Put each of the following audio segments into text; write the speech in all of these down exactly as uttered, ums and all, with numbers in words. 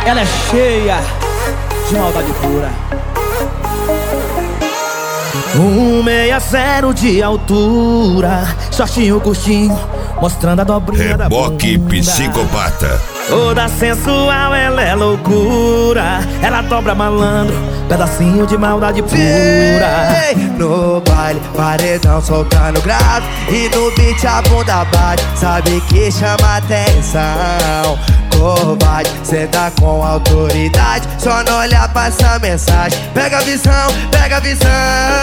Ela é cheia de maldade pura. Um meia zero de altura, shortinho curtinho, mostrando a dobrinha da bunda. Reboque psicopata. Toda sensual, ela é loucura. Ela dobra malandro, pedacinho de maldade pura. Ei, no baile, paredão soltando grave, e no beat a bunda bate. Sabe que chama atenção. Covarde, cê tá com autoridade, só não olhar pra essa mensagem. Pega a visão, pega a visão.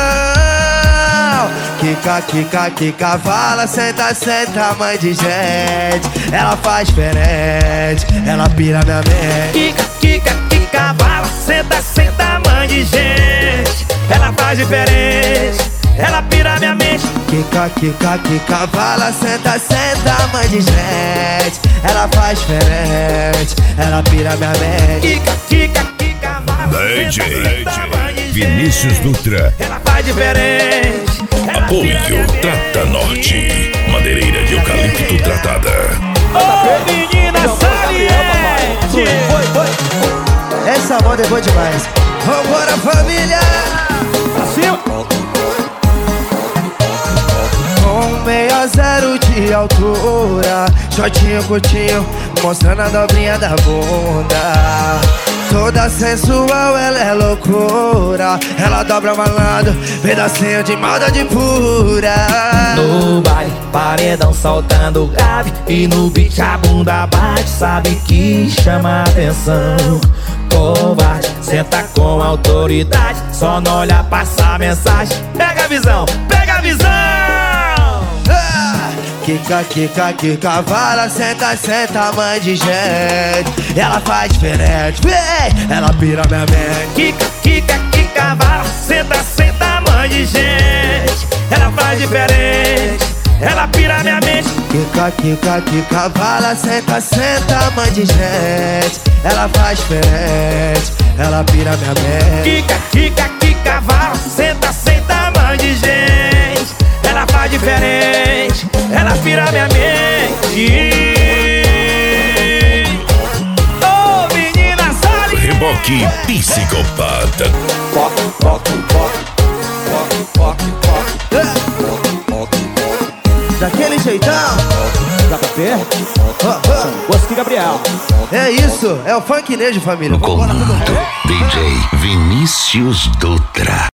Kika, kika, kika, fala, senta, senta, mãe de gente. Ela faz diferente, ela pira minha mente. Kika, kika, kika, fala, senta, senta, mãe de gente. Ela faz diferente, ela pira minha mente. Kika, kika, kika, fala, senta, senta, mãe de gente. Ela faz diferente, ela pira minha mente. Kika, kika, kika, fala, D J, senta, senta, mãe de gente. Vinícius Dutra. Ela faz diferente. Apoio Trata Norte. Madeireira de eucalipto tratada. Ô menina saliente. Essa moda é boa demais. Vambora, família! Brasil. Um meia zero de altura, shortinho curtinho, mostrando a dobrinha da bunda. Toda sensual, ela é loucura. Ela dobra malandro, pedacinho de maldade pura. No baile, paredão soltando grave, e no beat a bunda bate. Sabe que chama atenção. Covarde, senta com autoridade, só não olha, passa a mensagem. Pega a visão, pega a visão. Kika, kika, kika, fala, senta, senta, mãe de gente. Ela faz diferente, vem, ela pira minha mente. Kika, kika, kika, fala, senta, senta, mãe de gente. Ela faz diferente, ela pira minha mente. Kika, kika, kika, fala, senta, senta, mãe de gente. Ela faz diferente, ela pira minha mente. Kika, kika, kika, fala, senta, senta, mãe de gente. Ela faz diferente, ela pira minha mente. Ô menina saliente. Reboque psicopata. Daquele jeitão, Dá pra ver? oh, oh. Bosque Gabriel. É isso, é o funknejo, família. No comando, D J Vinícius Dutra.